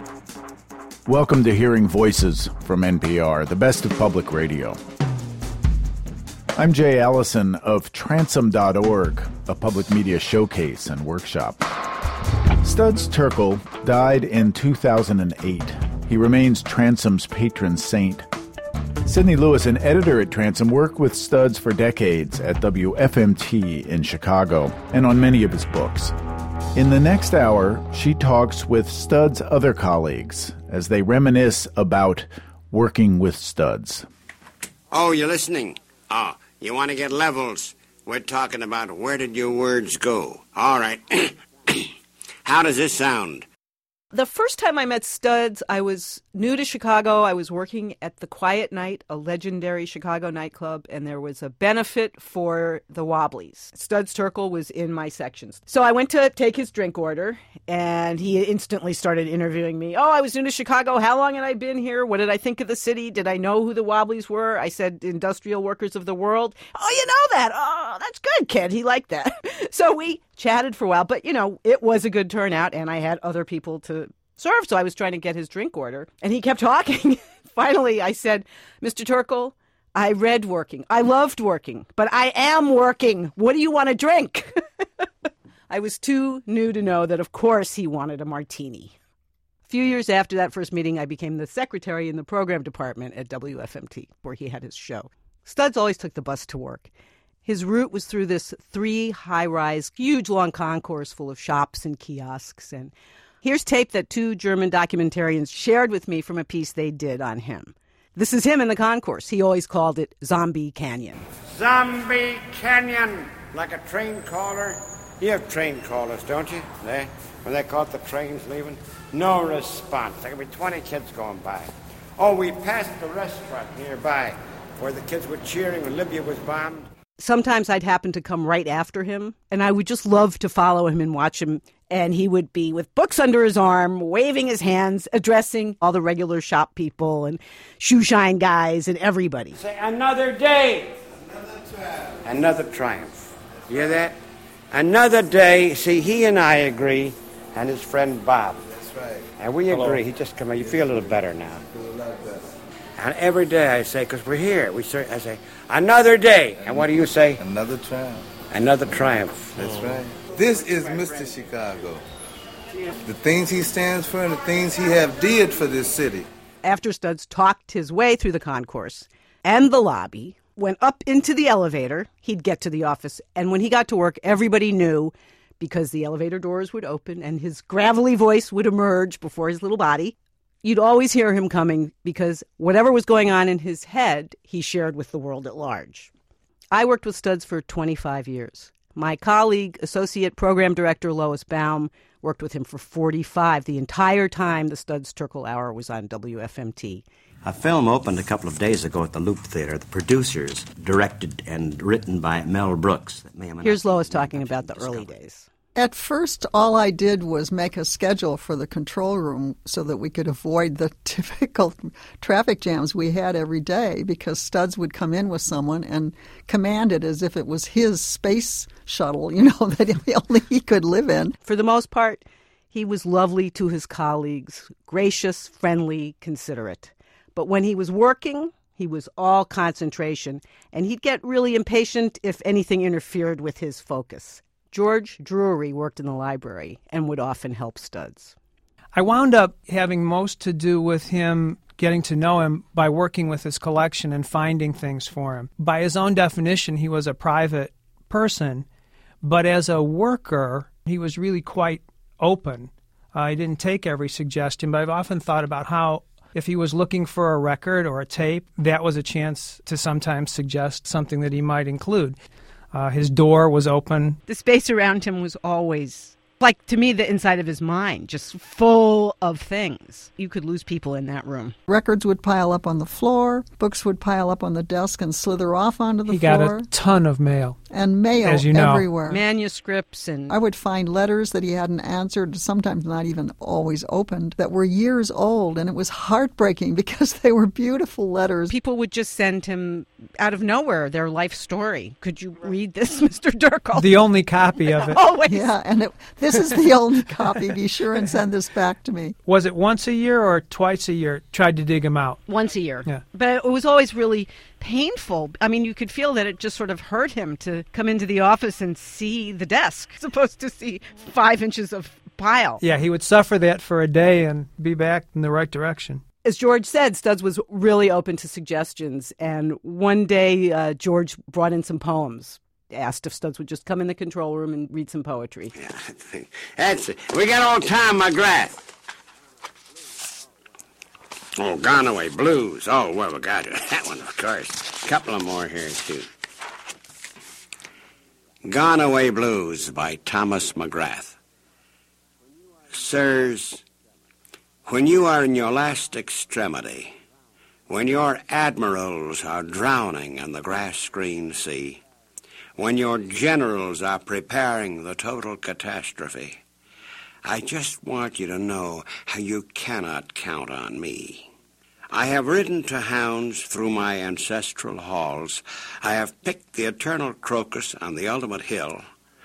Welcome to Hearing Voices from NPR, the best of public radio. I'm Jay Allison of Transom.org, a public media showcase and workshop. Studs Terkel died in 2008. He remains Transom's patron saint. Sidney Lewis, an editor at Transom, worked with Studs for decades at WFMT in Chicago and on many of his books. In the next hour, she talks with Studs' other colleagues as they reminisce about working with Studs. Oh, you're listening? Oh, you want to get levels? We're talking about where did your words go. All right. How does this sound? The first time I met Studs, I was new to Chicago. I was working at the Quiet Night, a legendary Chicago nightclub, and there was a benefit for the Wobblies. Studs Terkel was in my sections. So I went to take his drink order, and he instantly started interviewing me. Oh, I was new to Chicago. How long had I been here? What did I think of the city? Did I know who the Wobblies were? I said, industrial workers of the world. Oh, you know that? Oh, that's good, kid. He liked that. So we chatted for a while, but, it was a good turnout, and I had other people to serve, so I was trying to get his drink order, and he kept talking. Finally, I said, Mr. Terkel, I read working. I loved working, but I am working. What do you want to drink? I was too new to know that, of course, he wanted a martini. A few years after that first meeting, I became the secretary in the program department at WFMT, where he had his show. Studs always took the bus to work. His route was through this 3 high-rise, huge long concourse full of shops and kiosks. And here's tape that 2 German documentarians shared with me from a piece they did on him. This is him in the concourse. He always called it Zombie Canyon. Zombie Canyon, like a train caller. You have train callers, don't you? When they caught the trains leaving? No response. There could be 20 kids going by. Oh, we passed the restaurant nearby where the kids were cheering when Libya was bombed. Sometimes I'd happen to come right after him, and I would just love to follow him and watch him. And he would be with books under his arm, waving his hands, addressing all the regular shop people and shoe shine guys and everybody. Say, another day. Another triumph. You hear that? Another day. See, he and I agree, and his friend Bob. That's right. And we agree. He just come in. You feel a little better now. Feel a lot better. And every day I say, because we're here, I say, another day. And what do you say? Another triumph. Another triumph. That's right. This is Mr. Chicago. The things he stands for and the things he have did for this city. After Studs talked his way through the concourse and the lobby, went up into the elevator, he'd get to the office. And when he got to work, everybody knew, because the elevator doors would open and his gravelly voice would emerge before his little body. You'd always hear him coming because whatever was going on in his head, he shared with the world at large. I worked with Studs for 25 years. My colleague, Associate Program Director Lois Baum, worked with him for 45, the entire time the Studs Terkel Hour was on WFMT. A film opened a couple of days ago at the Loop Theater. The producers, directed and written by Mel Brooks. Here's Lois talking about the early days. At first, all I did was make a schedule for the control room so that we could avoid the typical traffic jams we had every day, because Studs would come in with someone and command it as if it was his space shuttle, that only he could live in. For the most part, he was lovely to his colleagues, gracious, friendly, considerate. But when he was working, he was all concentration, and he'd get really impatient if anything interfered with his focus. George Drury worked in the library and would often help Studs. I wound up having most to do with him, getting to know him by working with his collection and finding things for him. By his own definition, he was a private person, but as a worker, he was really quite open. He didn't take every suggestion, but I've often thought about how if he was looking for a record or a tape, that was a chance to sometimes suggest something that he might include. His door was open. The space around him was always, like, to me, the inside of his mind, just full of things. You could lose people in that room. Records would pile up on the floor. Books would pile up on the desk and slither off onto the floor. He got a ton of mail. And mail as you know. Everywhere. Manuscripts and... I would find letters that he hadn't answered, sometimes not even always opened, that were years old, and it was heartbreaking because they were beautiful letters. People would just send him out of nowhere, their life story. Could you read this, Mr. Durkle? The only copy of it. Always. Yeah, and this is the only copy. Be sure and send this back to me. Was it once a year or twice a year? Tried to dig him out. Once a year. Yeah. But it was always really painful. I mean, you could feel that it just sort of hurt him to come into the office and see the desk, as opposed to see 5 inches of pile. Yeah, he would suffer that for a day and be back in the right direction. As George said, Studs was really open to suggestions. And one day, George brought in some poems, asked if Studs would just come in the control room and read some poetry. Yeah, that's it. We got old Tom McGrath. Oh, Gone Away Blues. Oh, well, we got it. That one, of course. A couple of more here, too. Gone Away Blues by Thomas McGrath. Sirs, when you are in your last extremity, when your admirals are drowning in the grass-green sea, when your generals are preparing the total catastrophe, I just want you to know how you cannot count on me. I have ridden to hounds through my ancestral halls. I have picked the eternal crocus on the ultimate hill.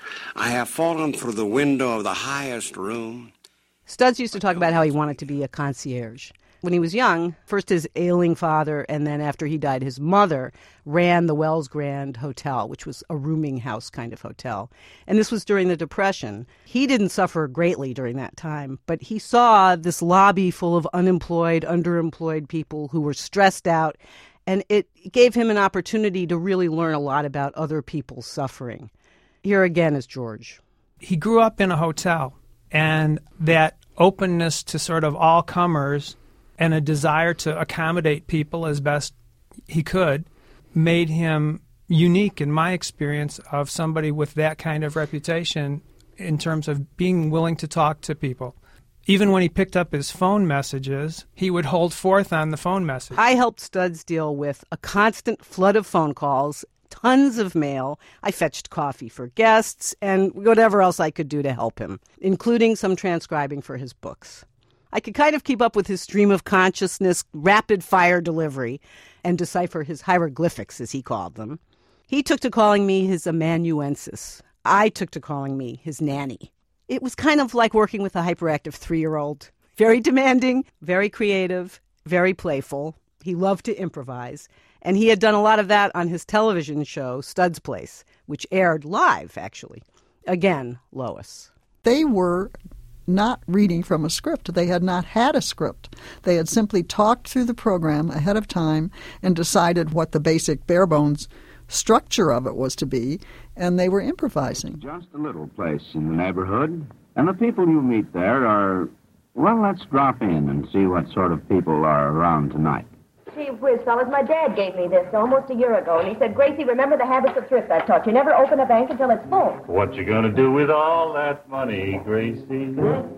I have fallen through the window of the highest room. Studs used to talk about how he wanted to be a concierge. When he was young, first his ailing father, and then after he died, his mother ran the Wells Grand Hotel, which was a rooming house kind of hotel. And this was during the Depression. He didn't suffer greatly during that time, but he saw this lobby full of unemployed, underemployed people who were stressed out, and it gave him an opportunity to really learn a lot about other people's suffering. Here again is George. He grew up in a hotel, and that openness to sort of all comers and a desire to accommodate people as best he could made him unique in my experience of somebody with that kind of reputation in terms of being willing to talk to people. Even when he picked up his phone messages, he would hold forth on the phone message. I helped Studs deal with a constant flood of phone calls, tons of mail. I fetched coffee for guests and whatever else I could do to help him, including some transcribing for his books. I could kind of keep up with his stream of consciousness, rapid-fire delivery, and decipher his hieroglyphics, as he called them. He took to calling me his amanuensis. I took to calling me his nanny. It was kind of like working with a hyperactive 3-year-old. Very demanding, very creative, very playful. He loved to improvise. And he had done a lot of that on his television show, Studs Place, which aired live, actually. Again, Lois. They were not reading from a script. They had not had a script. They had simply talked through the program ahead of time and decided what the basic bare-bones structure of it was to be, and they were improvising. Just a little place in the neighborhood, and the people you meet there are, well, let's drop in and see what sort of people are around tonight. Gee whiz, fellas, my dad gave me this almost a year ago, and he said, Gracie, remember the habits of thrift I taught you. Never open a bank until it's full. What you gonna do with all that money, Gracie?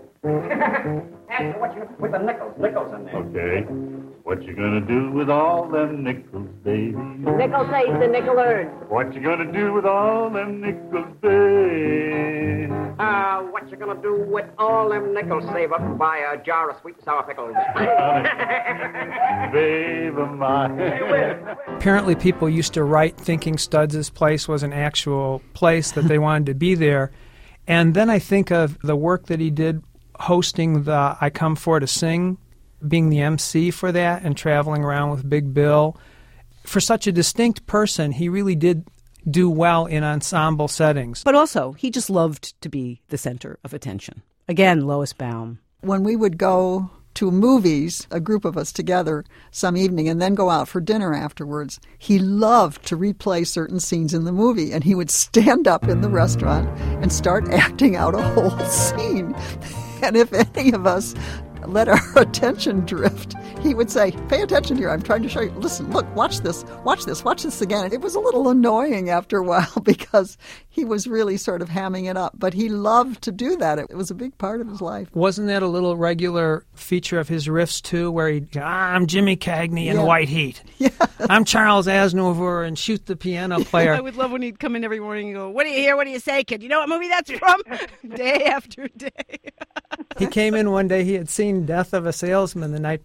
Ask with the nickels in there. Okay. What you gonna do with all them nickels, baby? Nickel saved, the nickel earned. What you gonna do with all them nickels, baby? What you gonna do with all them nickels? Save up and buy a jar of sweet and sour pickles. Baby, my. Apparently people used to write thinking Studs' place was an actual place, that they wanted to be there. And then I think of the work that he did hosting the I Come For to Sing, being the MC for that and traveling around with Big Bill. For such a distinct person, he really did do well in ensemble settings. But also, he just loved to be the center of attention. Again, Lois Baum. When we would go to movies, a group of us together some evening, and then go out for dinner afterwards, he loved to replay certain scenes in the movie, and he would stand up in the restaurant and start acting out a whole scene. And if any of us let our attention drift, he would say, pay attention here, I'm trying to show you. Listen, look, watch this again. It was a little annoying after a while because he was really sort of hamming it up. But he loved to do that. It was a big part of his life. Wasn't that a little regular feature of his riffs, too, where he'd go, I'm Jimmy Cagney in White Heat. Yeah. I'm Charles Aznavour and Shoot the Piano Player. I would love when he'd come in every morning and go, what do you hear? What do you say, kid? You know what movie that's from? Day after day. He came in one day, he had seen Death of a Salesman the night before,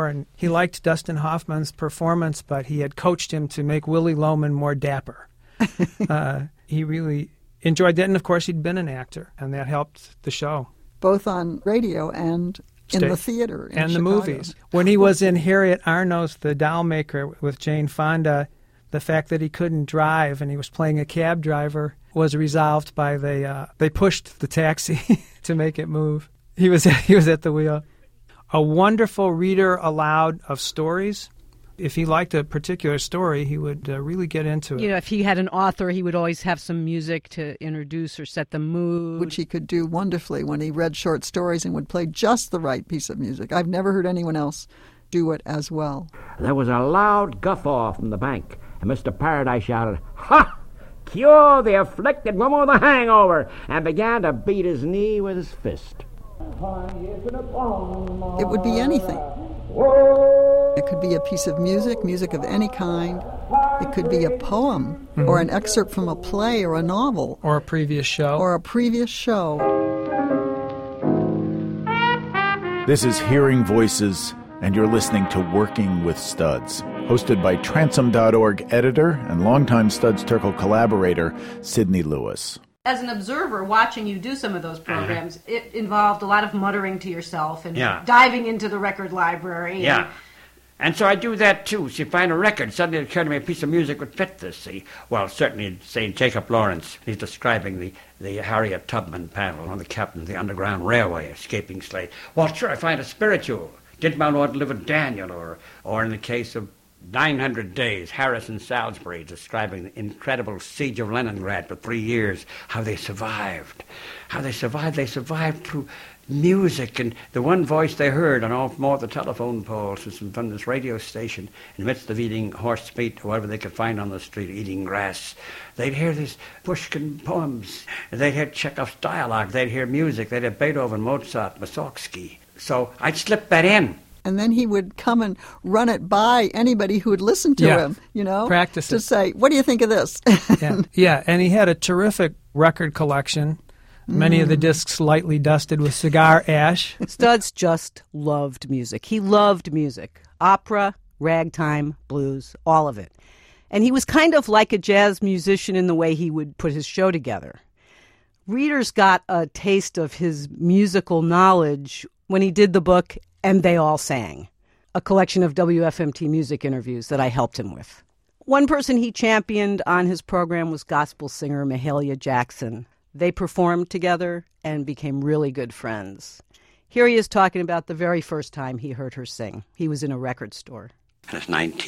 and he liked Dustin Hoffman's performance, but he had coached him to make Willy Loman more dapper. He really enjoyed that, and of course he'd been an actor, and that helped the show. Both on radio and in the theater in and Chicago. The movies. When he was in Harriet Arno's The Doll Maker with Jane Fonda, the fact that he couldn't drive and he was playing a cab driver was resolved by they pushed the taxi to make it move. He was at the wheel. A wonderful reader aloud of stories. If he liked a particular story, he would really get into it. You know, if he had an author, he would always have some music to introduce or set the mood. Which he could do wonderfully when he read short stories and would play just the right piece of music. I've never heard anyone else do it as well. There was a loud guffaw from the bank, and Mr. Paradise shouted, "Ha! Cure the afflicted woman with a hangover," and began to beat his knee with his fist. It would be anything. It could be a piece of music of any kind. It could be a poem or an excerpt from a play or a novel. Or a previous show. This is Hearing Voices, and you're listening to Working with Studs, hosted by Transom.org editor and longtime Studs Terkel collaborator, Sidney Lewis. As an observer, watching you do some of those programs, it involved a lot of muttering to yourself and diving into the record library. Yeah. And so I do that, too. So you find a record, suddenly it occurred to me a piece of music would fit this, see. Well, certainly St. Jacob Lawrence, he's describing the Harriet Tubman panel on the captain of the Underground Railway, escaping slave. Well, sure, I find a spiritual. Did my Lord live with Daniel? Or in the case of 900 Days, Harrison Salisbury describing the incredible siege of Leningrad for 3 years, how they survived. They survived through music, and the one voice they heard on all more of the telephone poles was from this radio station in the midst of eating horse meat or whatever they could find on the street, eating grass. They'd hear these Pushkin poems, they'd hear Chekhov's dialogue, they'd hear music, they'd hear Beethoven, Mozart, Mussorgsky. So I'd slip that in. And then he would come and run it by anybody who would listen to him, practice to it. say, what do you think of this? And he had a terrific record collection. Many of the discs lightly dusted with cigar ash. Studs just loved music. He loved music. Opera, ragtime, blues, all of it. And he was kind of like a jazz musician in the way he would put his show together. Readers got a taste of his musical knowledge when he did the book And They All Sang, a collection of WFMT music interviews that I helped him with. One person he championed on his program was gospel singer Mahalia Jackson. They performed together and became really good friends. Here he is talking about the very first time he heard her sing. He was in a record store. It's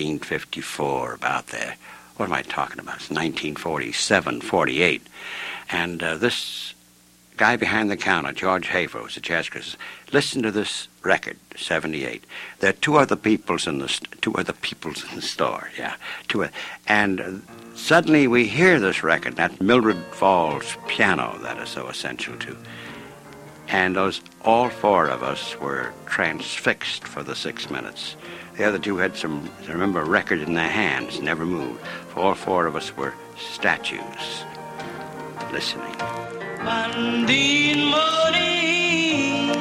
1954, about there. What am I talking about? It's 1947, 48. And this guy behind the counter, George Hafer, was a jazz critic. Listen to this record, 78. There are two other peoples in the store, and suddenly we hear this record, that Mildred Falls piano that is so essential to. And all four of us were transfixed for the 6 minutes. The other two had a record in their hands, never moved. All four of us were statues, listening. Monday morning,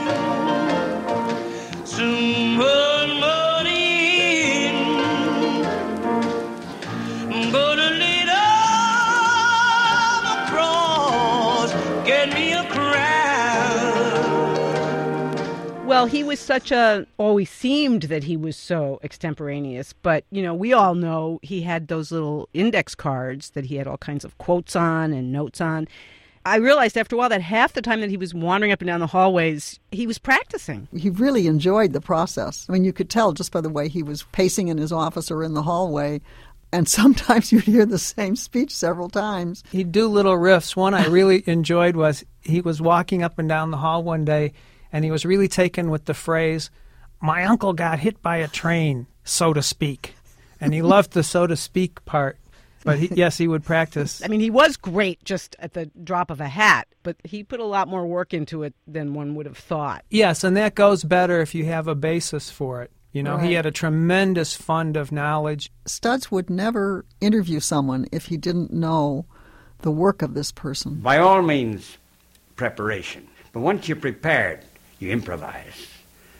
tomorrow morning, gonna lead on across, get me a crowd. Well, he was always seemed that he was so extemporaneous, but, we all know he had those little index cards that he had all kinds of quotes on and notes on. I realized after a while that half the time that he was wandering up and down the hallways, he was practicing. He really enjoyed the process. I mean, you could tell just by the way he was pacing in his office or in the hallway. And sometimes you'd hear the same speech several times. He'd do little riffs. One I really enjoyed was he was walking up and down the hall one day, and he was really taken with the phrase, "My uncle got hit by a train, so to speak." And he loved the so to speak part. But he would practice. I mean, he was great just at the drop of a hat, but he put a lot more work into it than one would have thought. Yes, and that goes better if you have a basis for it. Right. He had a tremendous fund of knowledge. Studs would never interview someone if he didn't know the work of this person. By all means, preparation. But once you're prepared, you improvise.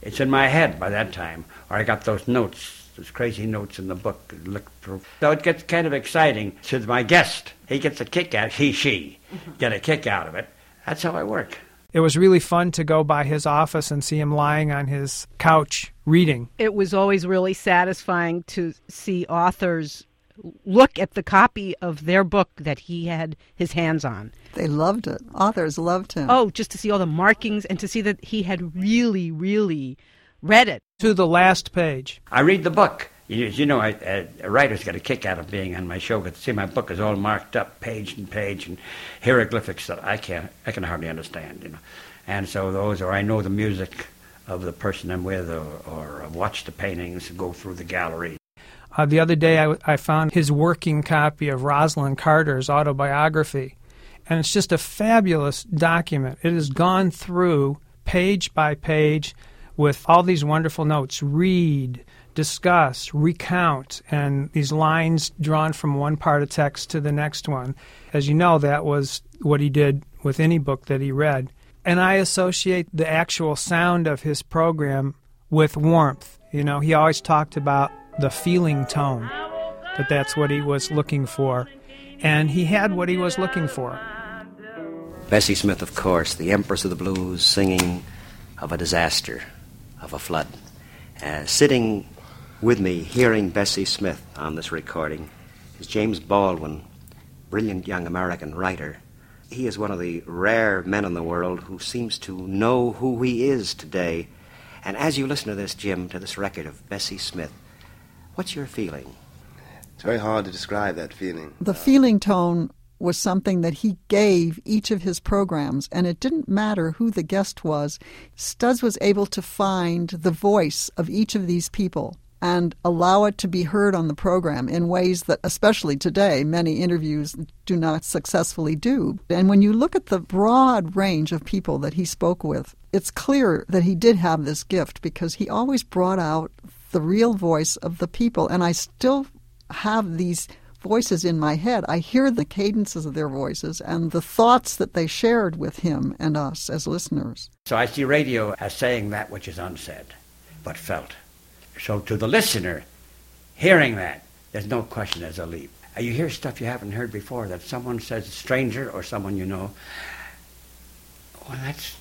It's in my head by that time, or I got those notes, those crazy notes in the book to look through. So it gets kind of exciting to my guest. He gets a kick out, she get a kick out of it. That's how I work. It was really fun to go by his office and see him lying on his couch reading. It was always really satisfying to see authors look at the copy of their book that he had his hands on. They loved it. Authors loved him. Oh, just to see all the markings and to see that he had really, really read it. To the last page. I read the book. You know, a writer's got a kick out of being on my show, but see, my book is all marked up, page and page, and hieroglyphics that I can hardly understand, you know. And so those, or I know the music of the person I'm with, or watch the paintings, go through the gallery. The other day I found his working copy of Rosalind Carter's autobiography, and it's just a fabulous document. It has gone through page by page with all these wonderful notes. Read, discuss, recount, and these lines drawn from one part of text to the next one. As you know, that was what he did with any book that he read. And I associate the actual sound of his program with warmth. You know, he always talked about the feeling tone, that's what he was looking for. And he had what he was looking for. Bessie Smith, of course, the Empress of the Blues, singing of a disaster, of a flood. Sitting with me, hearing Bessie Smith on this recording, is James Baldwin, brilliant young American writer. He is one of the rare men in the world who seems to know who he is today. And as you listen to this, Jim, to this record of Bessie Smith, what's your feeling? It's very hard to describe that feeling. The feeling tone was something that he gave each of his programs, and it didn't matter who the guest was. Studs was able to find the voice of each of these people and allow it to be heard on the program in ways that, especially today, many interviews do not successfully do. And when you look at the broad range of people that he spoke with, it's clear that he did have this gift because he always brought out the real voice of the people. And I still have these voices in my head. I hear the cadences of their voices and the thoughts that they shared with him and us as listeners. So I see radio as saying that which is unsaid, but felt. So to the listener, hearing that, there's no question there's a leap. You hear stuff you haven't heard before that someone says, a stranger or someone you know, well,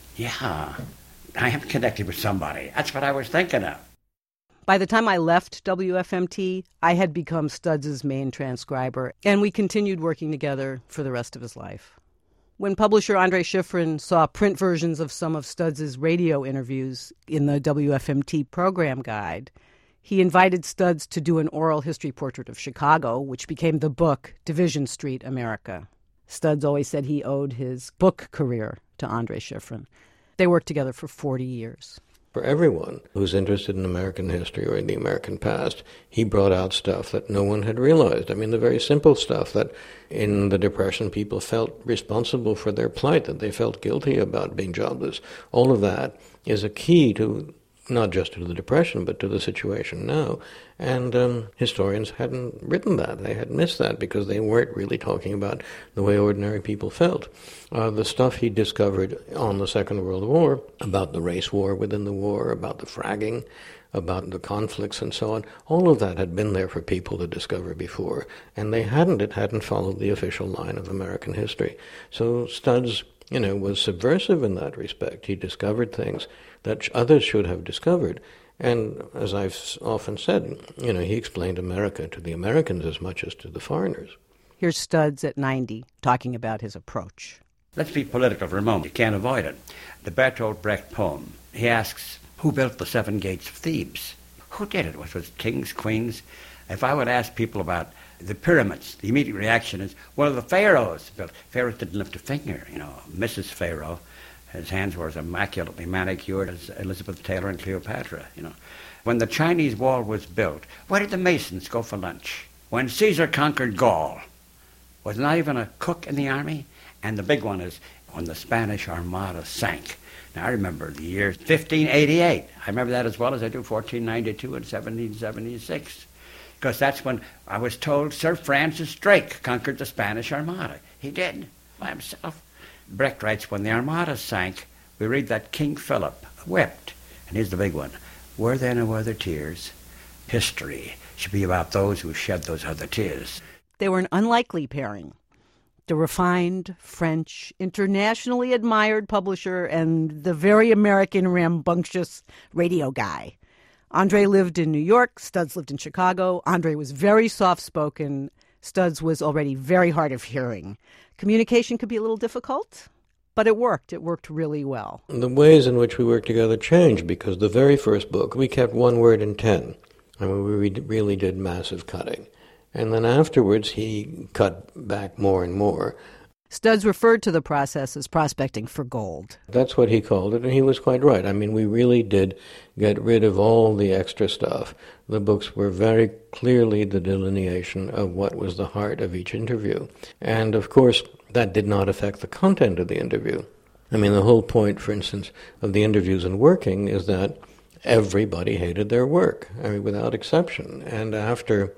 I am connected with somebody. That's what I was thinking of. By the time I left WFMT, I had become Studs' main transcriber, and we continued working together for the rest of his life. When publisher Andre Schifrin saw print versions of some of Studs' radio interviews in the WFMT program guide, he invited Studs to do an oral history portrait of Chicago, which became the book Division Street, America. Studs always said he owed his book career to Andre Schifrin. They worked together for 40 years. For everyone who's interested in American history or in the American past, he brought out stuff that no one had realized. I mean, the very simple stuff that in the Depression people felt responsible for their plight, that they felt guilty about being jobless. All of that is a key to not just to the Depression, but to the situation now. And historians hadn't written that. They had missed that because they weren't really talking about the way ordinary people felt. The stuff he discovered on the Second World War, about the race war within the war, about the fragging, about the conflicts and so on, all of that had been there for people to discover before. And it hadn't followed the official line of American history. So Studs, was subversive in that respect. He discovered things that others should have discovered. And as I've often said, he explained America to the Americans as much as to the foreigners. Here's Studs at 90 talking about his approach. Let's be political for a moment. You can't avoid it. The Bertolt Brecht poem, he asks, who built the 7 gates of Thebes? Who did it? Was it kings, queens? If I would ask people about the pyramids, the immediate reaction is, well, the pharaohs built. Pharaohs didn't lift a finger. Mrs. Pharaoh, his hands were as immaculately manicured as Elizabeth Taylor and Cleopatra, When the Chinese wall was built, where did the Masons go for lunch? When Caesar conquered Gaul, was not even a cook in the army? And the big one is when the Spanish Armada sank. Now, I remember the year 1588. I remember that as well as I do 1492 and 1776. Because that's when I was told Sir Francis Drake conquered the Spanish Armada. He did, by himself. Brecht writes, when the Armada sank, we read that King Philip wept And here's the big one. Were there no other tears? History should be about those who shed those other tears. They were an unlikely pairing. The refined, French, internationally admired publisher and the very American, rambunctious radio guy. Andre lived in New York. Studs lived in Chicago. Andre was very soft-spoken. Studs was already very hard of hearing. Communication could be a little difficult, but it worked. It worked really well. The ways in which we worked together changed because the very first book, we kept one word in 10. I mean, we really did massive cutting. And then afterwards, he cut back more and more. Studs referred to the process as prospecting for gold. That's what he called it, and he was quite right. I mean, we really did get rid of all the extra stuff. The books were very clearly the delineation of what was the heart of each interview. And, of course, that did not affect the content of the interview. I mean, the whole point, for instance, of the interviews in Working is that everybody hated their work, I mean, without exception. And after,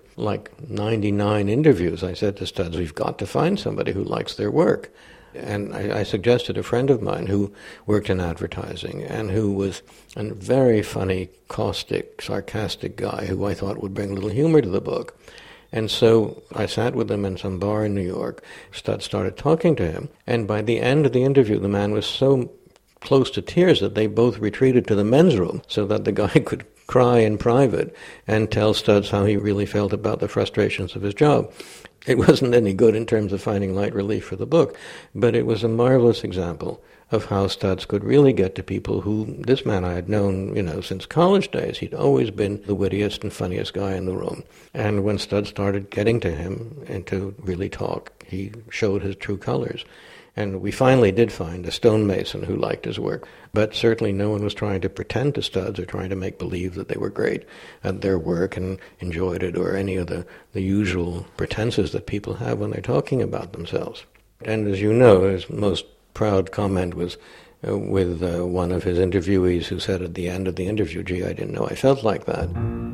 99 interviews, I said to Studs, we've got to find somebody who likes their work. And I suggested a friend of mine who worked in advertising and who was a very funny, caustic, sarcastic guy who I thought would bring a little humor to the book. And so I sat with him in some bar in New York. Studs started talking to him. And by the end of the interview, the man was so close to tears that they both retreated to the men's room so that the guy could cry in private and tell Studs how he really felt about the frustrations of his job. It wasn't any good in terms of finding light relief for the book, but it was a marvelous example of how Studs could really get to people who, this man I had known, since college days. He'd always been the wittiest and funniest guy in the room. And when Studs started getting to him and to really talk, he showed his true colors. And we finally did find a stonemason who liked his work. But certainly no one was trying to pretend to Studs or trying to make believe that they were great at their work and enjoyed it, or any of the usual pretenses that people have when they're talking about themselves. And as you know, his most proud comment was with one of his interviewees who said at the end of the interview, gee, I didn't know I felt like that.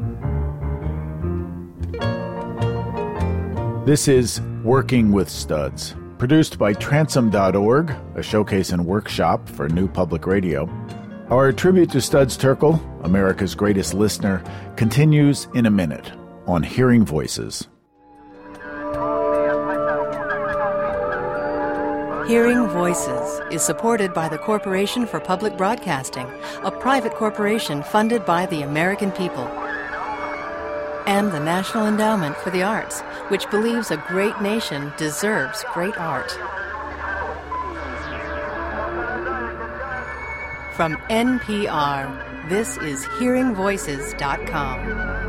This is Working with Studs, produced by Transom.org, a showcase and workshop for new public radio. Our tribute to Studs Terkel, America's greatest listener, continues in a minute on Hearing Voices. Hearing Voices is supported by the Corporation for Public Broadcasting, a private corporation funded by the American people, and the National Endowment for the Arts, which believes a great nation deserves great art. From NPR, this is HearingVoices.com.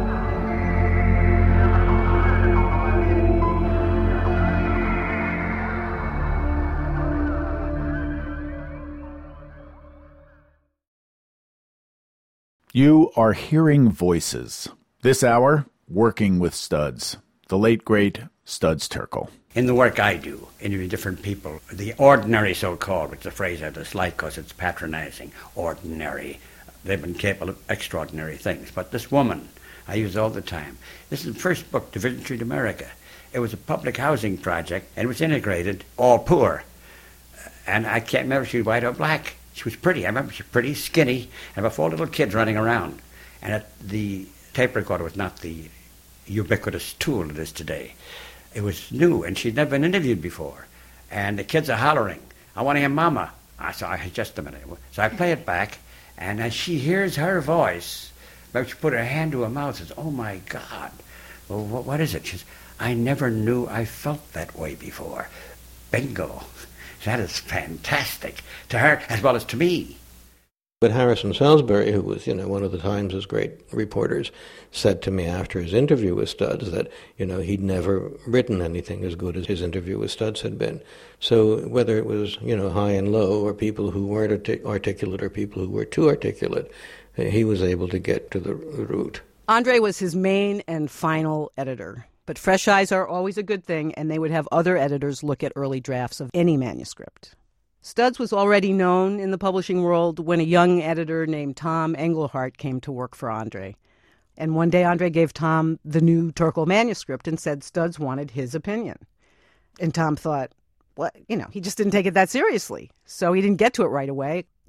You are hearing voices. This hour, Working with Studs, the late, great Studs Terkel. In the work I do, interviewing different people, the ordinary so-called, which is a phrase I dislike because it's patronizing, ordinary. They've been capable of extraordinary things. But this woman, I use all the time. This is the first book, Division Street America. It was a public housing project, and it was integrated, all poor. And I can't remember if she was white or black. She was pretty. I remember she was pretty, skinny, and about 4 little kids running around. And the tape recorder was not the ubiquitous tool it is today. It was new, and she'd never been interviewed before. And the kids are hollering, I want to hear Mama. I said, just a minute. So I play it back, and as she hears her voice, maybe she put her hand to her mouth and says, oh, my God. Well, what is it? She says, I never knew I felt that way before. Bingo. That is fantastic to her as well as to me. But Harrison Salisbury, who was, one of the Times' great reporters, said to me after his interview with Studs that, he'd never written anything as good as his interview with Studs had been. So whether it was, high and low, or people who weren't articulate or people who were too articulate, he was able to get to the root. Andre was his main and final editor. But fresh eyes are always a good thing, and they would have other editors look at early drafts of any manuscript. Studs was already known in the publishing world when a young editor named Tom Englehart came to work for Andre. And one day Andre gave Tom the new Terkel manuscript and said Studs wanted his opinion. And Tom thought, he just didn't take it that seriously. So he didn't get to it right away.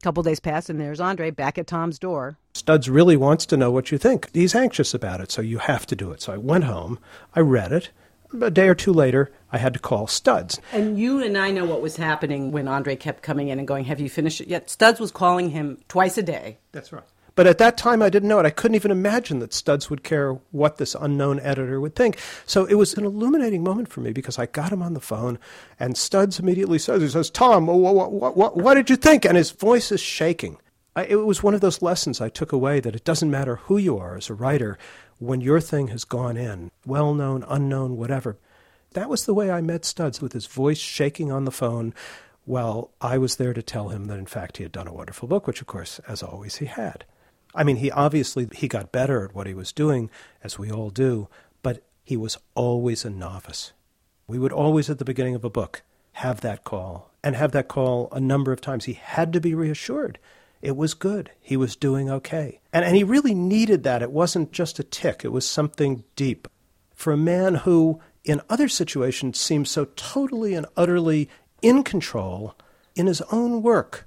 couple days pass, and there's Andre back at Tom's door. Studs really wants to know what you think. He's anxious about it, so you have to do it. So I went home, I read it. A day or two later, I had to call Studs. And you and I know what was happening when Andre kept coming in and going, have you finished it yet? Studs was calling him twice a day. That's right. But at that time, I didn't know it. I couldn't even imagine that Studs would care what this unknown editor would think. So it was an illuminating moment for me because I got him on the phone, and Studs immediately says, Tom, what did you think? And his voice is shaking. It was one of those lessons I took away that it doesn't matter who you are as a writer when your thing has gone in, well-known, unknown, whatever. That was the way I met Studs, with his voice shaking on the phone while I was there to tell him that, in fact, he had done a wonderful book, which, of course, as always, he had. I mean, he got better at what he was doing, as we all do, but he was always a novice. We would always, at the beginning of a book, have that call, and have that call a number of times. He had to be reassured. It was good. He was doing okay. And he really needed that. It wasn't just a tick. It was something deep. For a man who, in other situations, seems so totally and utterly in control in his own work,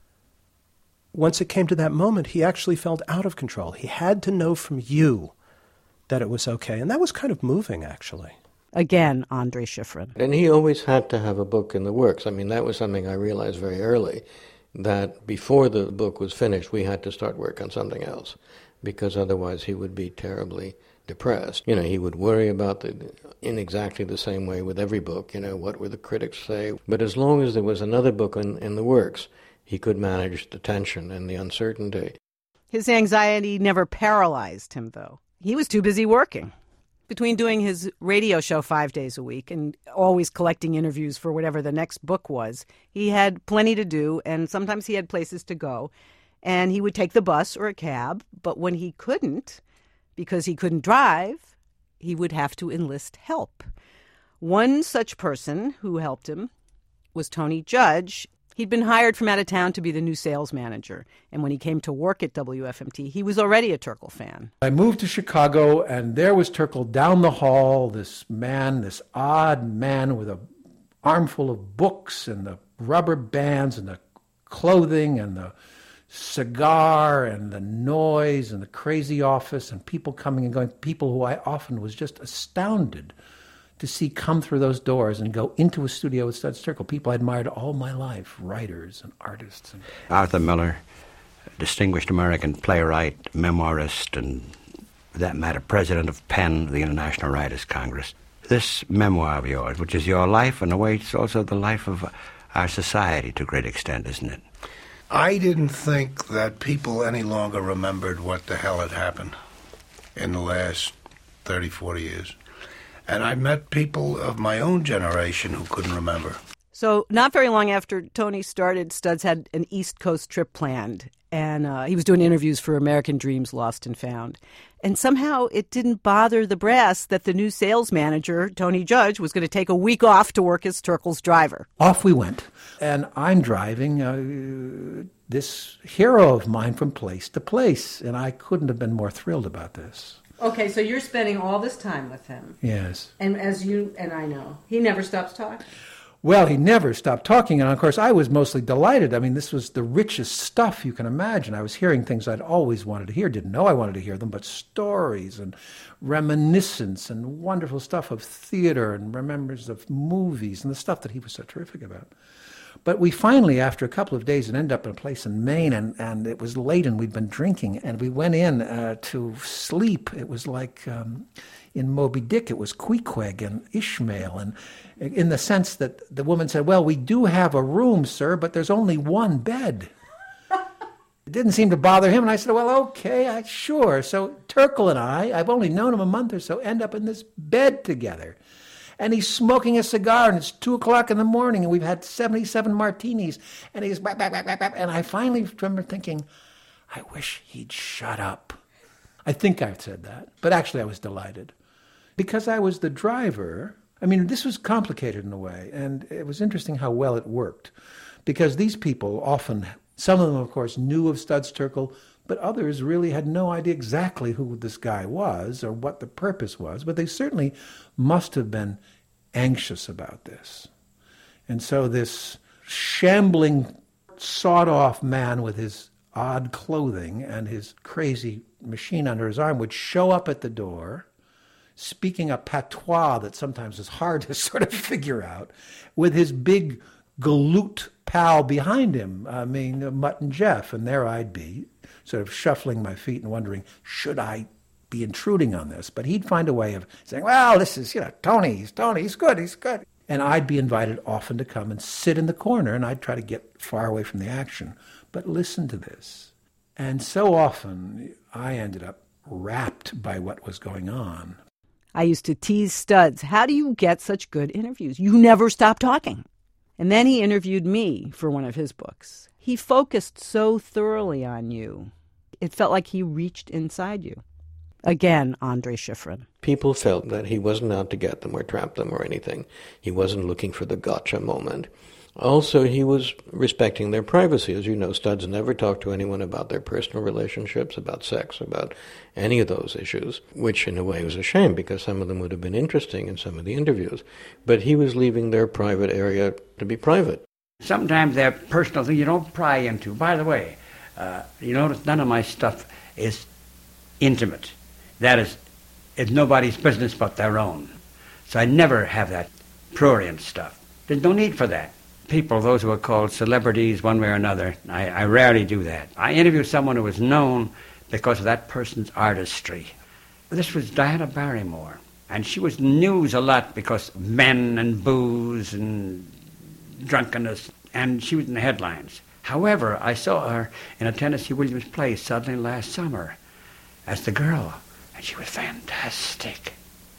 once it came to that moment, he actually felt out of control. He had to know from you that it was okay. And that was kind of moving, actually. Again, Andre Schifrin. And he always had to have a book in the works. I mean, that was something I realized very early, that before the book was finished, we had to start work on something else, because otherwise he would be terribly depressed. You know, he would worry about in exactly the same way with every book, what would the critics say? But as long as there was another book in the works, he could manage the tension and the uncertainty. His anxiety never paralyzed him, though. He was too busy working. Between doing his radio show 5 days a week and always collecting interviews for whatever the next book was, he had plenty to do, and sometimes he had places to go. And he would take the bus or a cab, but when he couldn't, because he couldn't drive, he would have to enlist help. One such person who helped him was Tony Judge. He'd been hired from out of town to be the new sales manager, and when he came to work at WFMT, he was already a Turkel fan. I moved to Chicago, and there was Turkel down the hall, this odd man with an armful of books and the rubber bands and the clothing and the cigar and the noise and the crazy office and people coming and going, people who I often was just astounded to see come through those doors and go into a studio with Studs Terkel. People I admired all my life, writers and artists. Arthur Miller, distinguished American playwright, memoirist, and for that matter, president of PEN, the International Writers' Congress. This memoir of yours, which is your life, in a way, it's also the life of our society to a great extent, isn't it? I didn't think that people any longer remembered what the hell had happened in the last 30, 40 years. And I met people of my own generation who couldn't remember. So not very long after Tony started, Studs had an East Coast trip planned, and he was doing interviews for American Dreams Lost and Found. And somehow it didn't bother the brass that the new sales manager, Tony Judge, was going to take a week off to work as Turkel's driver. Off we went, and I'm driving this hero of mine from place to place, and I couldn't have been more thrilled about this. Okay, so you're spending all this time with him. Yes. And as you and I know, he never stops talking. Well, he never stopped talking, and of course I was mostly delighted. I mean, this was the richest stuff you can imagine. I was hearing things I'd always wanted to hear, didn't know I wanted to hear them, but stories and reminiscence and wonderful stuff of theater and remembrance of movies and the stuff that he was so terrific about. But we finally, after a couple of days, ended up in a place in Maine, and it was late, and we'd been drinking, and we went in to sleep. It was like in Moby Dick, it was Queequeg and Ishmael, and in the sense that the woman said, well, we do have a room, sir, but there's only one bed. It didn't seem to bother him, and I said, well, okay, sure. So Turkel and I've only known him a month or so, end up in this bed together. And he's smoking a cigar, and it's 2:00 in the morning, and we've had 77 martinis, and he's bap, bap, bap, bap, bap. And I finally remember thinking, I wish he'd shut up. I think I said that, but actually I was delighted. Because I was the driver, I mean, this was complicated in a way, and it was interesting how well it worked. Because these people often, some of them, of course, knew of Studs Terkel, but others really had no idea exactly who this guy was or what the purpose was, but they certainly must have been anxious about this. And so this shambling short, sawed-off man with his odd clothing and his crazy machine under his arm would show up at the door, speaking a patois that sometimes is hard to sort of figure out, with his big galoot pal behind him, Mutt and Jeff, and there I'd be, sort of shuffling my feet and wondering, should I be intruding on this? But he'd find a way of saying, well, this is, Tony, he's good. And I'd be invited often to come and sit in the corner, and I'd try to get far away from the action. But listen to this. And so often I ended up rapt by what was going on. I used to tease Studs, how do you get such good interviews? You never stop talking. And then he interviewed me for one of his books. He focused so thoroughly on you. It felt like he reached inside you. Again, Andre Schifrin. People felt that he wasn't out to get them or trap them or anything. He wasn't looking for the gotcha moment. Also, he was respecting their privacy. As you know, Studs never talked to anyone about their personal relationships, about sex, about any of those issues, which in a way was a shame because some of them would have been interesting in some of the interviews. But he was leaving their private area to be private. Sometimes they're personal things you don't pry into. By the way, you notice none of my stuff is intimate. That is, it's nobody's business but their own. So I never have that prurient stuff. There's no need for that. People, those who are called celebrities one way or another, I rarely do that. I interview someone who was known because of that person's artistry. This was Diana Barrymore, and she was news a lot because of men and booze and drunkenness, and she was in the headlines. However, I saw her in a Tennessee Williams play suddenly last summer as the girl, and she was fantastic.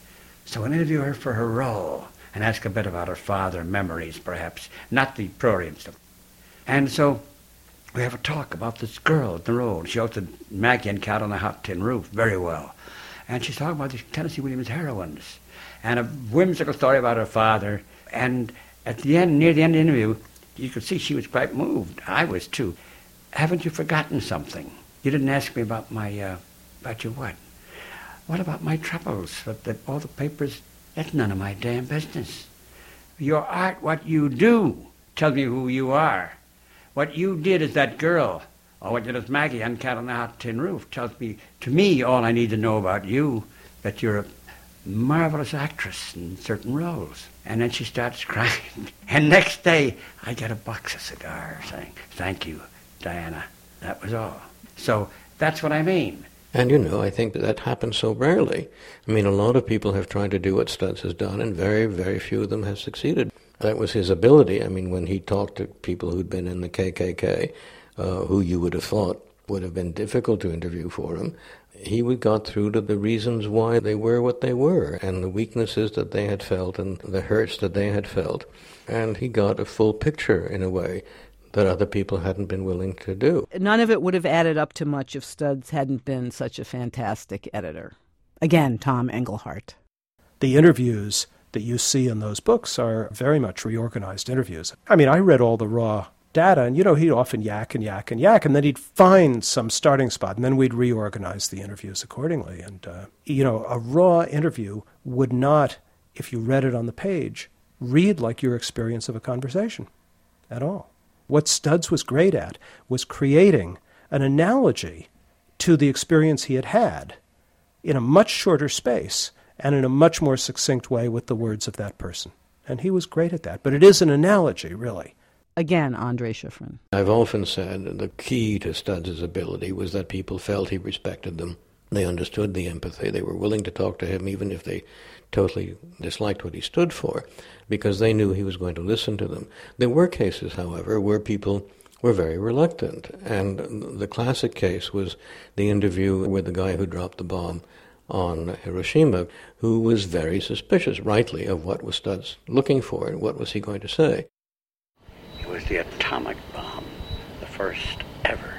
So I interviewed her for her role and ask a bit about her father, memories perhaps, not the prurient stuff. And so we have a talk about this girl at the road. She ought Maggie and Cat on the Hot Tin Roof very well. And she's talking about the Tennessee Williams heroines and a whimsical story about her father. And at the end, near the end of the interview, you could see she was quite moved. I was too. Haven't you forgotten something? You didn't ask me about about your what? What about my troubles? All the papers, that's none of my damn business. Your art, what you do, tells me who you are. What you did as that girl, or what you did as Maggie on Cat on the Hot Tin Roof, tells me, to me, all I need to know about you, that you're a marvelous actress in certain roles. And then she starts crying. And next day, I get a box of cigars saying, thank you, Diana. That was all. So that's what I mean. And, I think that happens so rarely. I mean, a lot of people have tried to do what Studs has done, and very, very few of them have succeeded. That was his ability. I mean, when he talked to people who'd been in the KKK, who you would have thought would have been difficult to interview for him, he got through to the reasons why they were what they were, and the weaknesses that they had felt, and the hurts that they had felt. And he got a full picture, in a way, that other people hadn't been willing to do. None of it would have added up to much if Studs hadn't been such a fantastic editor. Again, Tom Engelhardt. The interviews that you see in those books are very much reorganized interviews. I mean, I read all the raw data, and, he'd often yak, and then he'd find some starting spot, and then we'd reorganize the interviews accordingly. And, a raw interview would not, if you read it on the page, read like your experience of a conversation at all. What Studs was great at was creating an analogy to the experience he had had in a much shorter space and in a much more succinct way with the words of that person. And he was great at that. But it is an analogy, really. Again, Andre Schifrin. I've often said the key to Studs' ability was that people felt he respected them. They understood the empathy. They were willing to talk to him even if they totally disliked what he stood for, because they knew he was going to listen to them. There were cases, however, where people were very reluctant. And the classic case was the interview with the guy who dropped the bomb on Hiroshima, who was very suspicious, rightly, of what was Studs looking for and what was he going to say. It was the atomic bomb, the first ever.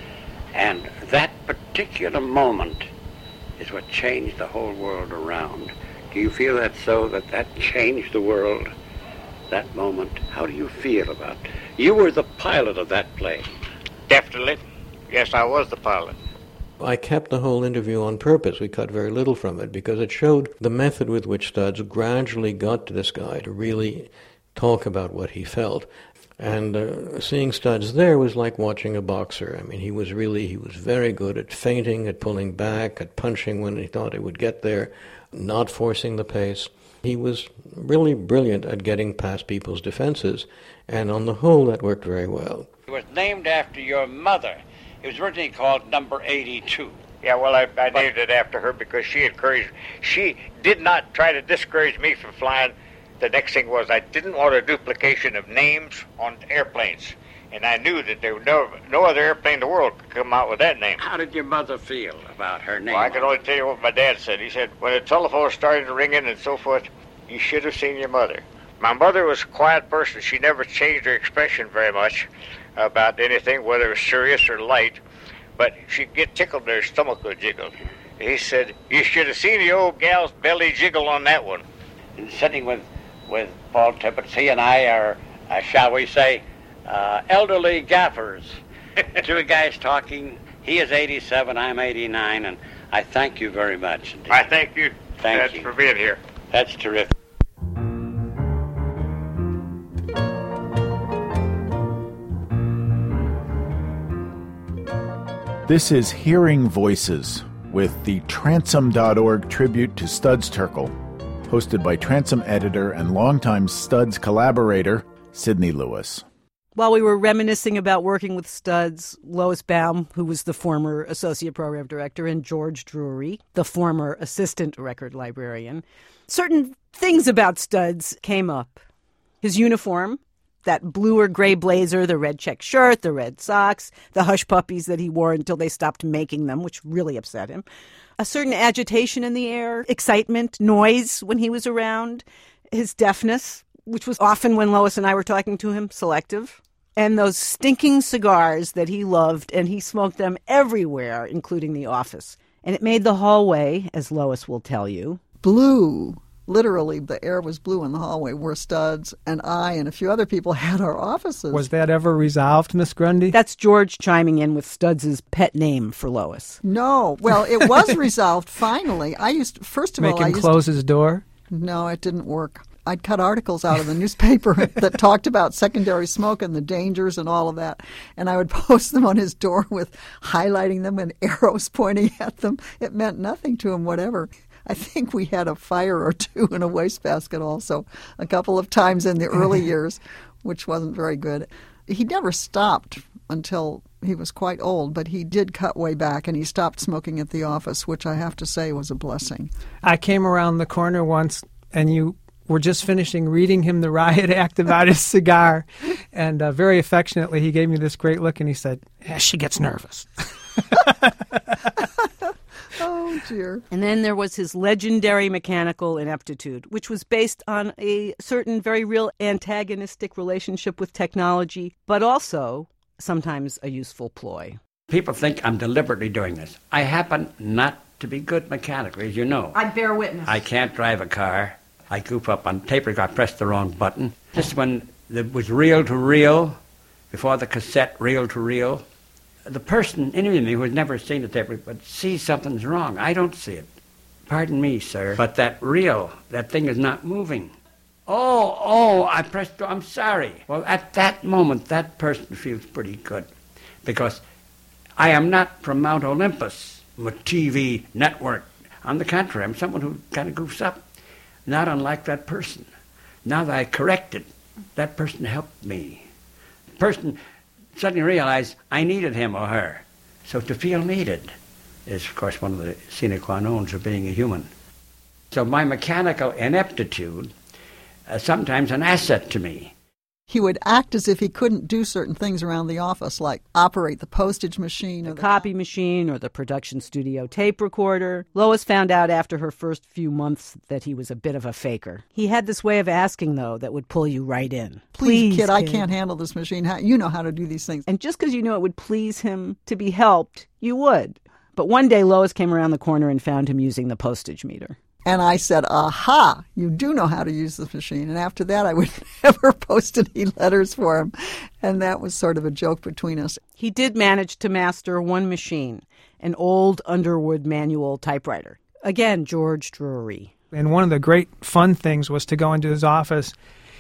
And that particular moment is what changed the whole world around. Do you feel that so, that changed the world, that moment? How do you feel about it? You were the pilot of that plane. Definitely. Yes, I was the pilot. I kept the whole interview on purpose. We cut very little from it because it showed the method with which Studs gradually got to this guy to really talk about what he felt. And seeing Studs there was like watching a boxer. I mean, he was very good at feinting, at pulling back, at punching when he thought he would get there, not forcing the pace. He was really brilliant at getting past people's defenses, and on the whole, that worked very well. It was named after your mother. It was originally called Number 82. Yeah, well, I named it after her because she encouraged. She did not try to discourage me from flying. The next thing was I didn't want a duplication of names on airplanes. And I knew that there was no other airplane in the world could come out with that name. How did your mother feel about her name? Well, I can only tell you what my dad said. He said, when the telephone started ringing and so forth, you should have seen your mother. My mother was a quiet person. She never changed her expression very much about anything, whether it was serious or light. But she'd get tickled and her stomach would jiggle. He said, you should have seen the old gal's belly jiggle on that one. And sitting with Paul Tippett, he and I are, shall we say, elderly gaffers. Two guys talking. He is 87, I'm 89, and I thank you very much. I thank you. Thank you for being here. That's terrific. This is Hearing Voices with the Transom.org tribute to Studs Terkel, hosted by Transom editor and longtime Studs collaborator, Sidney Lewis. While we were reminiscing about working with Studs, Lois Baum, who was the former associate program director, and George Drury, the former assistant record librarian, certain things about Studs came up. His uniform, that blue or gray blazer, the red check shirt, the red socks, the hush puppies that he wore until they stopped making them, which really upset him. A certain agitation in the air, excitement, noise when he was around, his deafness, which was often when Lois and I were talking to him, selective, and those stinking cigars that he loved, and he smoked them everywhere, including the office. And it made the hallway, as Lois will tell you, blue. Literally, the air was blue in the hallway where Studs and I and a few other people had our offices. Was that ever resolved, Miss Grundy? That's George chiming in with Studs' pet name for Lois. No. Well, it was resolved finally. Make him close his door? No, it didn't work. I'd cut articles out of the newspaper that talked about secondary smoke and the dangers and all of that, and I would post them on his door with highlighting them and arrows pointing at them. It meant nothing to him, whatever. I think we had a fire or two in a wastebasket also a couple of times in the early years, which wasn't very good. He never stopped until he was quite old, but he did cut way back, and he stopped smoking at the office, which I have to say was a blessing. I came around the corner once, and you were just finishing reading him the riot act about his cigar, and very affectionately he gave me this great look, and he said, she gets nervous. Oh, dear. And then there was his legendary mechanical ineptitude, which was based on a certain very real antagonistic relationship with technology, but also sometimes a useful ploy. People think I'm deliberately doing this. I happen not to be good mechanically, as you know. I bear witness. I can't drive a car. I goof up on tape recorder. I pressed the wrong button. This is when it was reel-to-reel, before the cassette reel-to-reel. The person interviewing me who has never seen the tape recorder but sees something's wrong. I don't see it. Pardon me, sir, but that reel, that thing is not moving. I pressed, I'm sorry. Well, at that moment, that person feels pretty good because I am not from Mount Olympus, a TV network. On the contrary, I'm someone who kind of goofs up, not unlike that person. Now that I corrected, that person helped me. The person suddenly realized I needed him or her. So to feel needed is, of course, one of the sine qua non of being a human. So my mechanical ineptitude is sometimes an asset to me. He would act as if he couldn't do certain things around the office, like operate the postage machine, or the copy machine, or the production studio tape recorder. Lois found out after her first few months that he was a bit of a faker. He had this way of asking, though, that would pull you right in. Please, kid, I can't handle this machine. You know how to do these things. And just because you knew it would please him to be helped, you would. But one day, Lois came around the corner and found him using the postage meter. And I said, aha, you do know how to use this machine. And after that, I would never post any letters for him. And that was sort of a joke between us. He did manage to master one machine, an old Underwood manual typewriter. Again, George Drury. And one of the great fun things was to go into his office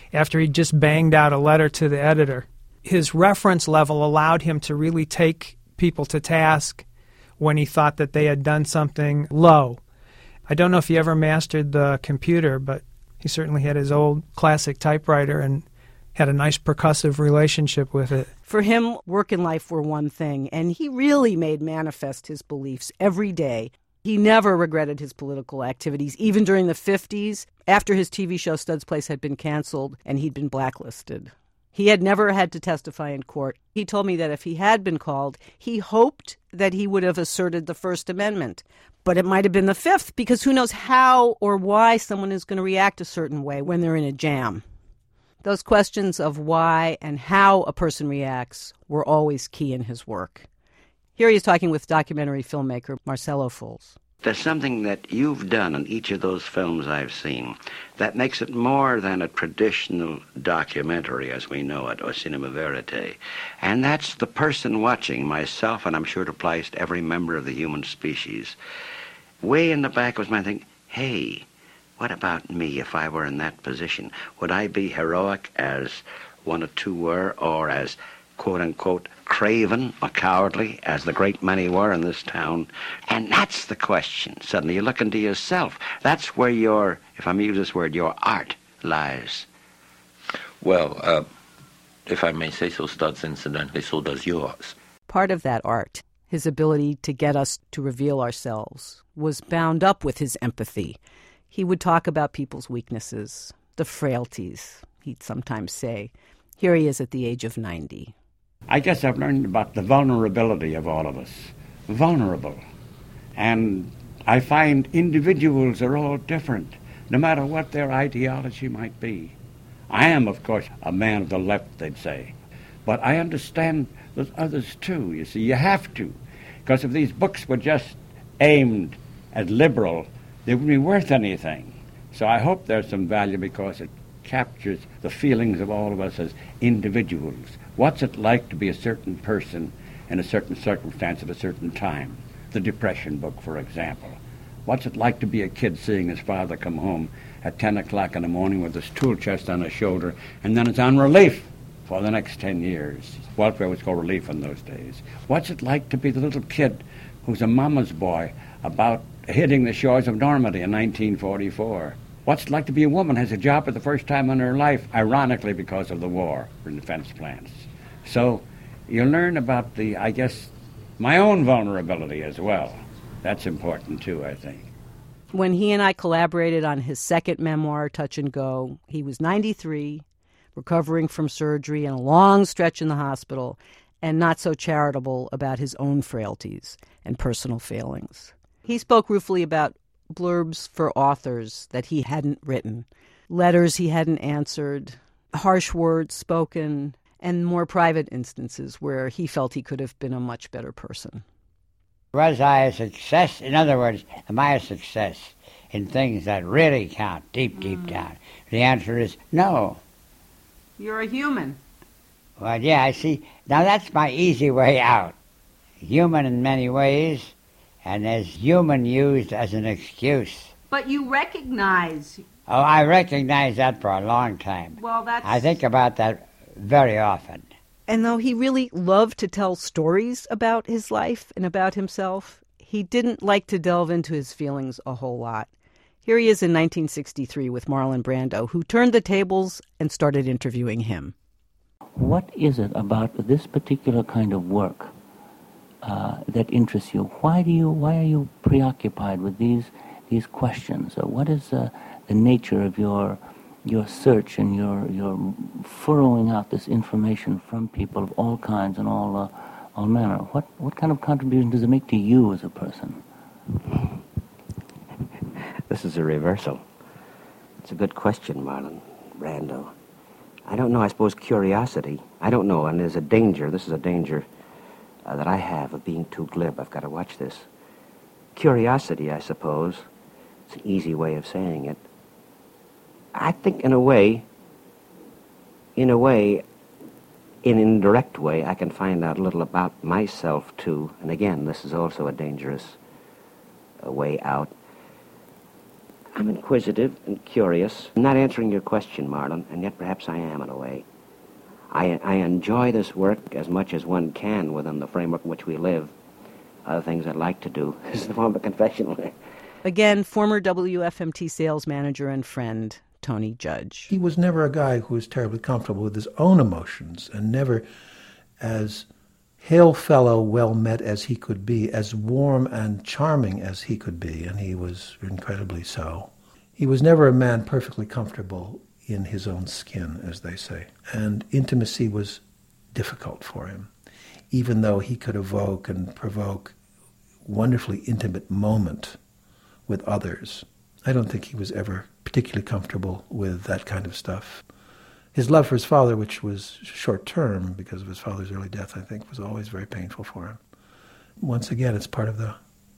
after he just banged out a letter to the editor. His reference level allowed him to really take people to task when he thought that they had done something low. I don't know if he ever mastered the computer, but he certainly had his old classic typewriter and had a nice percussive relationship with it. For him, work and life were one thing, and he really made manifest his beliefs every day. He never regretted his political activities, even during the 50s, after his TV show Studs Place had been canceled and he'd been blacklisted. He had never had to testify in court. He told me that if he had been called, he hoped that he would have asserted the First Amendment. But it might have been the Fifth, because who knows how or why someone is going to react a certain way when they're in a jam. Those questions of why and how a person reacts were always key in his work. Here he is talking with documentary filmmaker Marcelo Fulls. There's something that you've done in each of those films I've seen that makes it more than a traditional documentary as we know it, or cinema verite. And that's the person watching, myself, and I'm sure it applies to every member of the human species. Way in the back was my thinking, hey, what about me if I were in that position? Would I be heroic as one or two were, or as quote-unquote craven or cowardly as the great many were in this town? And that's the question. Suddenly you look into yourself. That's where your, if I may use this word, your art lies. Well, if I may say so, Studs, incidentally, so does yours. Part of that art, his ability to get us to reveal ourselves, was bound up with his empathy. He would talk about people's weaknesses, the frailties, he'd sometimes say. Here he is at the age of 90. I guess I've learned about the vulnerability of all of us. Vulnerable. And I find individuals are all different, no matter what their ideology might be. I am, of course, a man of the left, they'd say. But I understand there's others too, you see. You have to. Because if these books were just aimed at liberal, they wouldn't be worth anything. So I hope there's some value because it captures the feelings of all of us as individuals. What's it like to be a certain person in a certain circumstance at a certain time? The Depression book, for example. What's it like to be a kid seeing his father come home at 10 o'clock in the morning with his tool chest on his shoulder, and then it's on relief for the next 10 years. Welfare was called relief in those days. What's it like to be the little kid who's a mama's boy about hitting the shores of Normandy in 1944? What's it like to be a woman who has a job for the first time in her life, ironically because of the war in defense plants? So you learn about the, I guess, my own vulnerability as well. That's important too, I think. When he and I collaborated on his second memoir, Touch and Go, he was 93, recovering from surgery and a long stretch in the hospital, and not so charitable about his own frailties and personal failings. He spoke ruefully about blurbs for authors that he hadn't written, letters he hadn't answered, harsh words spoken, and more private instances where he felt he could have been a much better person. Was I a success? In other words, am I a success in things that really count, deep down? The answer is no. You're a human. Well, yeah, I see. Now that's my easy way out. Human in many ways, and as human used as an excuse. But you recognize... Oh, I recognize that for a long time. Well, that's... I think about that very often. And though he really loved to tell stories about his life and about himself, he didn't like to delve into his feelings a whole lot. Here he is in 1963 with Marlon Brando, who turned the tables and started interviewing him. What is it about this particular kind of work that interests you? Why are you preoccupied with these questions? What is the nature of your search and your furrowing out this information from people of all kinds and all manner? What kind of contribution does it make to you as a person? This is a reversal. It's a good question, Marlon Brando. I don't know. I suppose curiosity. I don't know, and there's a danger. This is a danger that I have of being too glib. I've got to watch this. Curiosity, I suppose. It's an easy way of saying it. I think in a way, in an indirect way, I can find out a little about myself too. And again, this is also a dangerous way out. I'm inquisitive and curious. I'm not answering your question, Marlon, and yet perhaps I am in a way. I enjoy this work as much as one can within the framework in which we live. Other things I'd like to do is the form of confessional. Again, former WFMT sales manager and friend, Tony Judge. He was never a guy who was terribly comfortable with his own emotions, and never as hail fellow well met as he could be, as warm and charming as he could be, and he was incredibly so. He was never a man perfectly comfortable in his own skin, as they say, and intimacy was difficult for him, even though he could evoke and provoke wonderfully intimate moment with others. I don't think he was ever particularly comfortable with that kind of stuff. His love for his father, which was short-term because of his father's early death, I think, was always very painful for him. Once again, it's part of the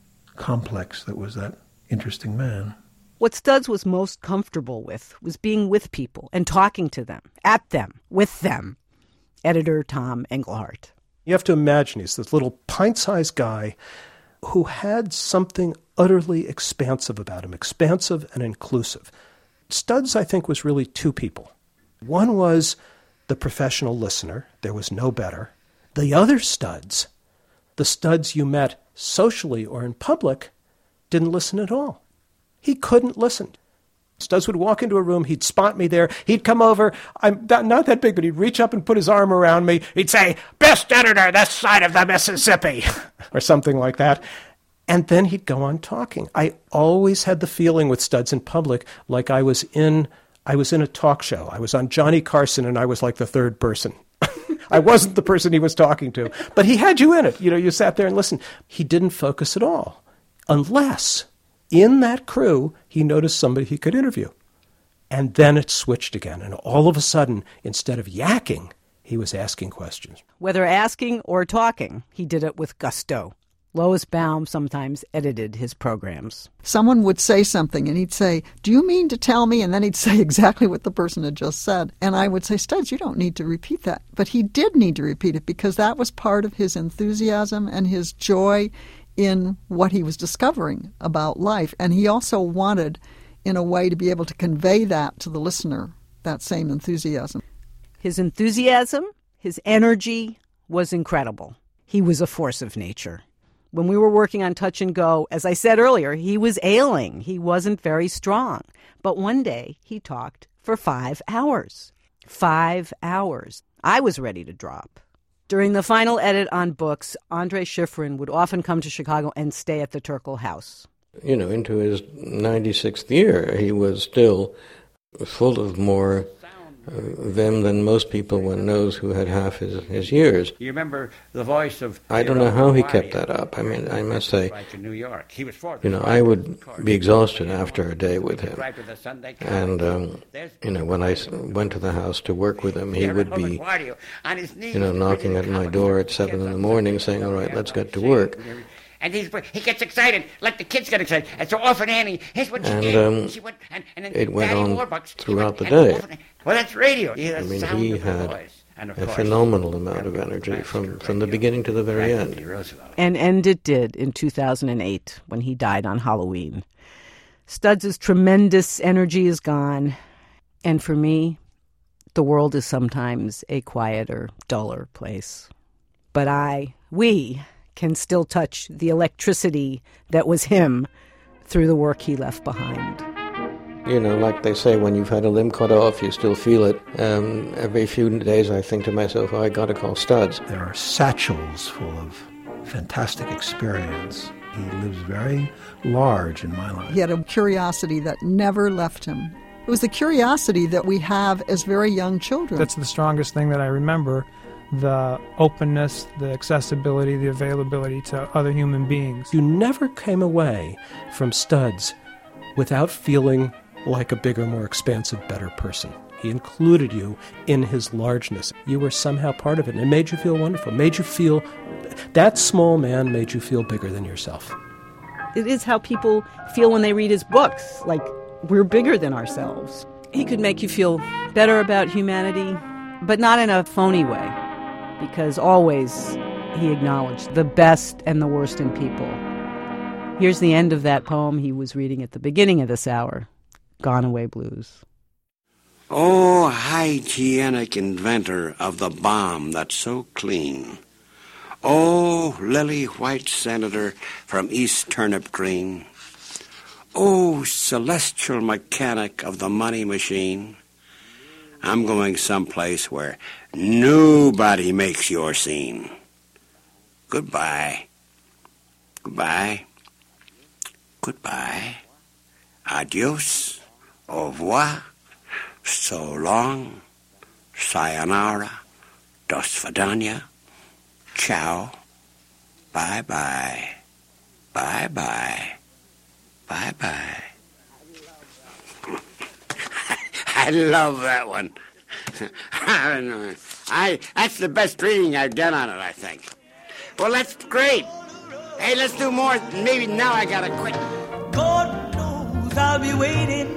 complex that was that interesting man. What Studs was most comfortable with was being with people and talking to them, at them, with them. Editor Tom Engelhardt. You have to imagine he's this little pint-sized guy who had something utterly expansive about him, expansive and inclusive. Studs, I think, was really two people. One was the professional listener. There was no better. The other Studs, the Studs you met socially or in public, didn't listen at all. He couldn't listen. Studs would walk into a room, he'd spot me there, he'd come over, I'm not that big, but he'd reach up and put his arm around me, he'd say, "Best editor this side of the Mississippi," or something like that. And then he'd go on talking. I always had the feeling with Studs in public like I was in a talk show. I was on Johnny Carson and I was like the third person. I wasn't the person he was talking to, but he had you in it. You know, you sat there and listened. He didn't focus at all, unless in that crew, he noticed somebody he could interview. And then it switched again. And all of a sudden, instead of yakking, he was asking questions. Whether asking or talking, he did it with gusto. Lois Baum sometimes edited his programs. Someone would say something, and he'd say, "Do you mean to tell me?" And then he'd say exactly what the person had just said. And I would say, "Studs, you don't need to repeat that." But he did need to repeat it because that was part of his enthusiasm and his joy in what he was discovering about life. And he also wanted, in a way, to be able to convey that to the listener, that same enthusiasm. His enthusiasm, his energy was incredible. He was a force of nature. When we were working on Touch and Go, as I said earlier, he was ailing. He wasn't very strong. But one day he talked for 5 hours. 5 hours. I was ready to drop. During the final edit on books, Andre Schifrin would often come to Chicago and stay at the Turkel House. You know, into his 96th year, he was still full of more vim than most people one knows who had half his years. You remember the voice of... I don't know how he kept that up. I mean, I must say, in New York. He was you know, I would be exhausted after a day with him. And, you know, when I went to the house to work with him, he would be, you know, knocking at my door at 7 in the morning saying, "All right, let's get to work." And he gets excited, like the kids get excited. And so often Annie, here's what she And did. She went, and then it went Daddy on Warbucks, throughout the day. Well, that's radio. I mean, he had a phenomenal amount of energy from the beginning to the very end. And end it did in 2008 when he died on Halloween. Studs' tremendous energy is gone. And for me, the world is sometimes a quieter, duller place. But we can still touch the electricity that was him through the work he left behind. You know, like they say, when you've had a limb cut off, you still feel it. Every few days I think to myself, I got to call Studs. There are satchels full of fantastic experience. He lives very large in my life. He had a curiosity that never left him. It was the curiosity that we have as very young children. That's the strongest thing that I remember. The openness, the accessibility, the availability to other human beings. You never came away from Studs without feeling like a bigger, more expansive, better person. He included you in his largeness. You were somehow part of it, and it made you feel wonderful. Made you feel, that small man made you feel bigger than yourself. It is how people feel when they read his books, like we're bigger than ourselves. He could make you feel better about humanity, but not in a phony way. Because always he acknowledged the best and the worst in people. Here's the end of that poem he was reading at the beginning of this hour, Gone Away Blues. Oh, hygienic inventor of the bomb that's so clean. Oh, lily-white senator from East Turnip Green. Oh, celestial mechanic of the money machine. I'm going someplace where nobody makes your scene. Goodbye. Goodbye. Goodbye. Adios. Au revoir. So long. Sayonara. Do svidaniya. Ciao. Bye-bye. Bye-bye. Bye-bye. I love that one. That's the best reading I've done on it, I think. Well, that's great. Hey, let's do more. Maybe now I gotta quit. God knows I'll be waiting.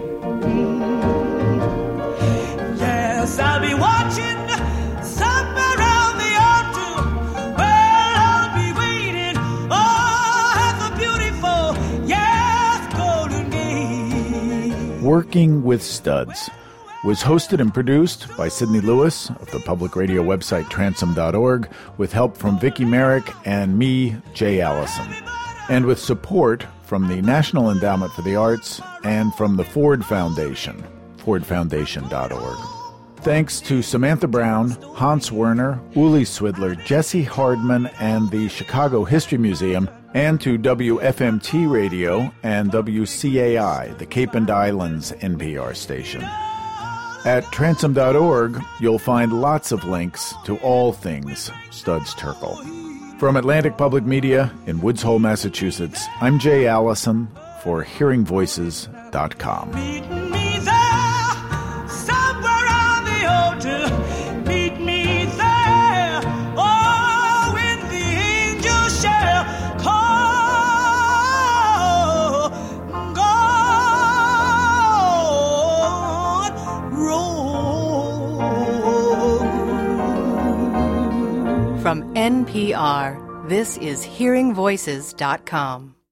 Yes, I'll be watching somewhere around the altar. Well, I'll be waiting. Oh, at the beautiful, yes, Golden Gate. Working with Studs was hosted and produced by Sidney Lewis of the public radio website Transom.org, with help from Vicki Merrick and me, Jay Allison, and with support from the National Endowment for the Arts and from the Ford Foundation, fordfoundation.org. Thanks to Samantha Brown, Hans Werner, Uli Swidler, Jesse Hardman, and the Chicago History Museum, and to WFMT Radio and WCAI, the Cape and Islands NPR station. At Transom.org, you'll find lots of links to all things Studs Terkel. From Atlantic Public Media in Woods Hole, Massachusetts, I'm Jay Allison for HearingVoices.com. Meet me there, somewhere on the altar. Meet me there, oh, when the angels shall call. From NPR, this is HearingVoices.com.